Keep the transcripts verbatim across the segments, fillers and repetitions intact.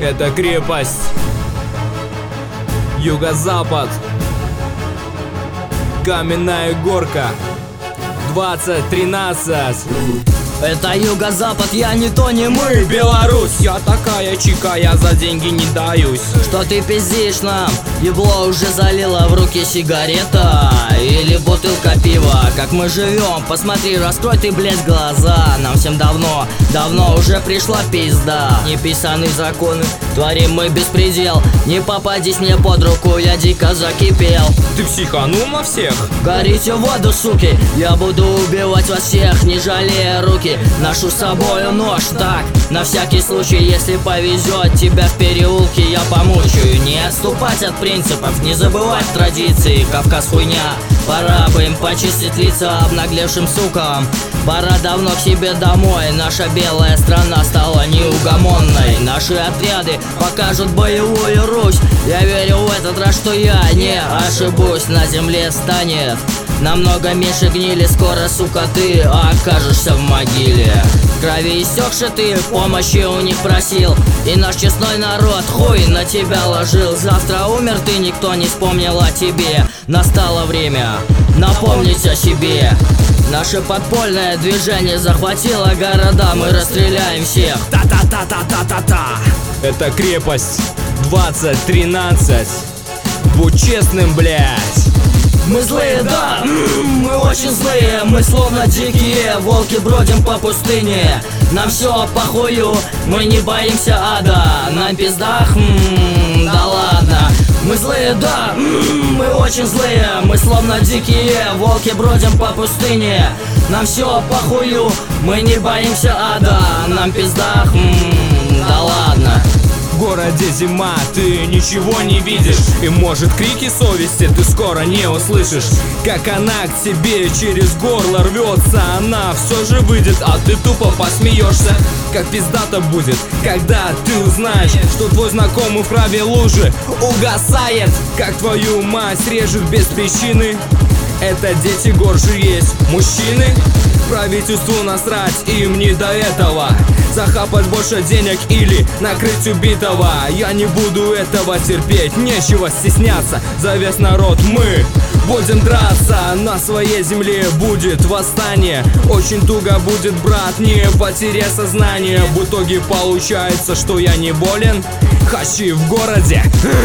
Это крепость. Юго-запад. Каменная горка. двадцать тринадцать. Это юго-запад, я не то, не мы. Беларусь, я такая чика, я за деньги не даюсь. Что ты пиздишь нам? Ебло уже залила в руки сигарета или бутылка пива. Как мы живем, посмотри, раскрой ты, блядь, глаза. Нам всем давно, давно уже пришла пизда. Неписанные законы, творим мы беспредел. Не попадись мне под руку, я дико закипел. Ты психанул на всех? Горите в воду, суки, я буду убивать вас всех, не жалея руки. Ношу с собою нож, так, на всякий случай, если повезет, тебя в переулке я помучаю. Не отступать от принципов, не забывать традиции. Кавказ хуйня, пора бы им почистить лица обнаглевшим сукам. Пора давно к себе домой, наша белая страна стала неугомонной. Наши отряды покажут боевую Русь. Я верю в этот раз, что я не ошибусь. На земле станет намного меньше гнили. Скоро, сука, ты окажешься в могиле. В крови истекши ты, помощи у них просил, и наш честной народ хуй на тебя ложил. Завтра умер ты, никто не вспомнил о тебе. Настало время напомнить о себе. Наше подпольное движение захватило города, мы расстреляем всех. Та-та-та-та-та-та-та. Это крепость двадцать тринадцать. Будь честным, блядь. Мы злые, да, мы очень злые. Мы словно дикие волки бродим по пустыне. Нам все похую, мы не боимся ада. Нам пизда, м-м, да ладно. Мы злые, да, мы очень злые. Мы словно дикие волки бродим по пустыне. Нам все похую, мы не боимся ада. Нам пизда, м-м, да ладно. В городе зима, ты ничего не видишь, и может крики совести ты скоро не услышишь. Как она к тебе через горло рвется, она все же выйдет, а ты тупо посмеешься. Как пиздато будет, когда ты узнаешь, что твой знакомый в праве лужи угасает. Как твою мать режет без причины. Это дети гор же есть мужчины. Правительству насрать, им не до этого. Захапать больше денег или накрыть убитого. Я не буду этого терпеть, нечего стесняться. За весь народ мы будем драться. На своей земле будет восстание. Очень туго будет, брат, не потеряй сознание. В итоге получается, что я не болен. Хачи в городе,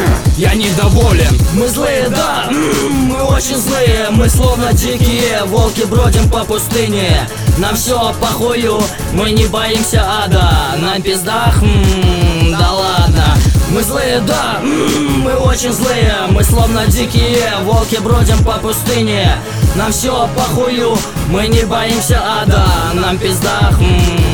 я недоволен. Мы злые, да, мы очень злые. Мы словно дикие волки бродим по пустыне. Нам все похую, мы не боимся ада. Нам пизда, м-м, да ладно. Мы злые, да, мы очень злые. Мы словно дикие волки бродим по пустыне. Нам все похую, мы не боимся ада. Нам пизда, м-м,